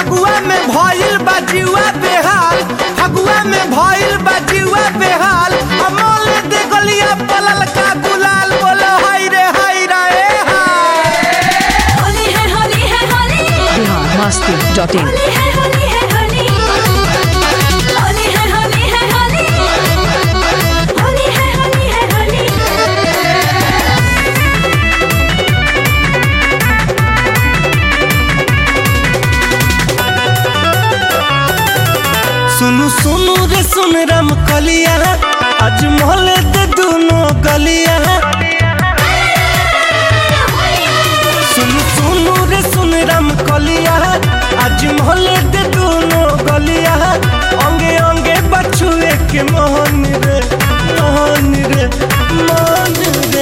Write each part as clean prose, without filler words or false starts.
फगुआ में भइल बा जीवा बेहाल, फगुआ में भइल बा जीवा बेहाल। अमोल दे गलिया पलल का गुलाल, बोलो हाय रे ए हाय। होली है होली है होली, biharmasti.in होली है होली है होली, होली है होली है होली, होली है होली है होली। सुनु सुनु रे सुन राम कलिया, आज मोहल्ले दे दोनों गलिया। सुनु सुनु रे सुन राम कलिया, आज मोहल्ले दे दोनों गलिया। अंगे अंगे बछुए के मोहन रे मोहन रे मोहन रे।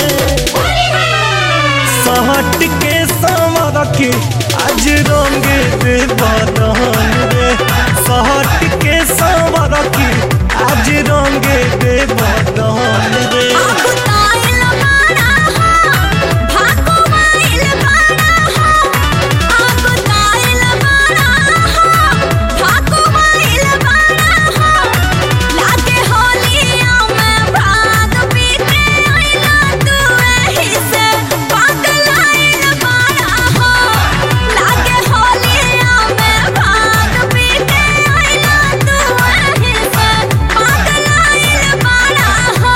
सहट के सावर के आज रंगे दे बदन रे। सहट के सावर के आज रंगे दे बदन रे। आगुताइल बाड़ा हो, भागुवाइल बाड़ा हो, आगुताइल बाड़ा हो, भागुवाइल बाड़ा हो। लागे होलिया में भाग पी के आइला तू एही से पागलाइल बाड़ा हो। लागे होलिया में भाग पी के आइला तू एही से पागलाइल बाड़ा हो।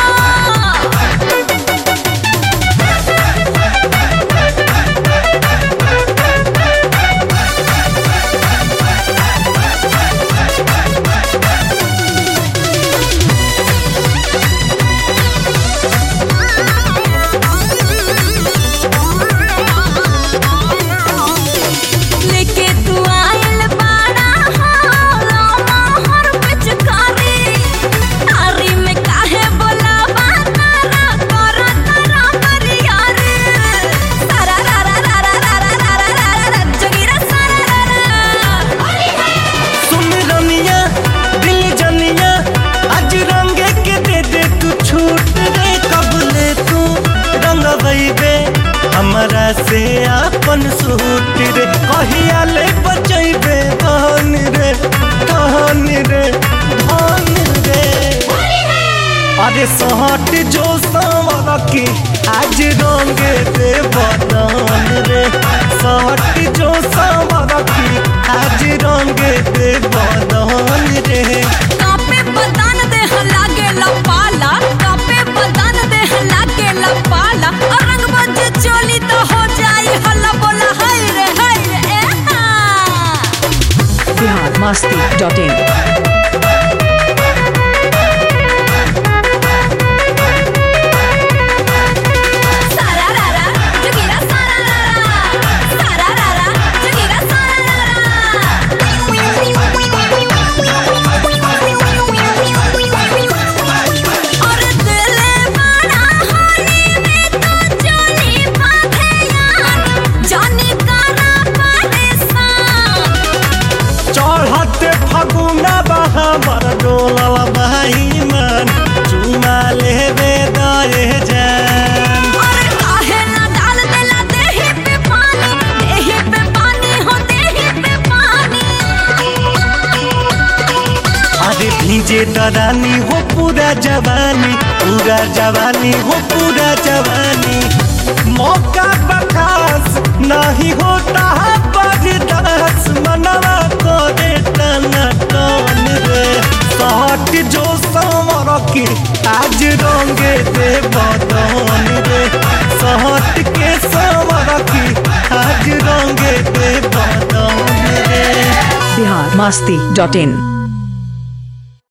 लेके तू आइल बाड़ा हो, मोहर पिचकारी। तारी में काहे बोलावा तारा, करा तारा बरियारी। सारा रा रा रा रा रा रा रा रा रा रा, जगीरा सारा रा रा। सुन रमिया दिल जनिया, आज रंगे के दे तू छूट रे। कबले तू रंग बे हमरा से अपन सूट रे। कहिया ले बचैबे धन रे धन रे धन रे। अरे सहट जो सावर की आज रंगे दे बदन रे। सहट जो सावर की आज रंगे दे बदन रे। कापे बदन देह लागे लपाला, कापे बदन देह लागे लपाला। और रंग बज चोली तो हो जाई हल्ला, बोला हाय रे ए हा। biharmasti.in सारा रा रा, जगीरा सारा रा रा, सारा रा रा, जगीरा सारा रा रा। और दिले बड़ा होली में तो चोली बांधे यार, जानी काना परेशान। चढ़ते फगुना बहा बर डोलल भाई मन, चुमा लेबे दए जान। और काहे ना डाल देला देहि पे पानी हो देहि पे पानी। अरे भीजे दरानी हो पूरा जवानी, पूरा जवानी हो पूरा जवानी। मौका बखास नहीं होता है बर्दाश्त, मनवा करे टना टन रे। सहट जो सावर की आज रंगे दे बदन रे। सहट के सावर की आज रंगे दे बदन रे। biharmasti.in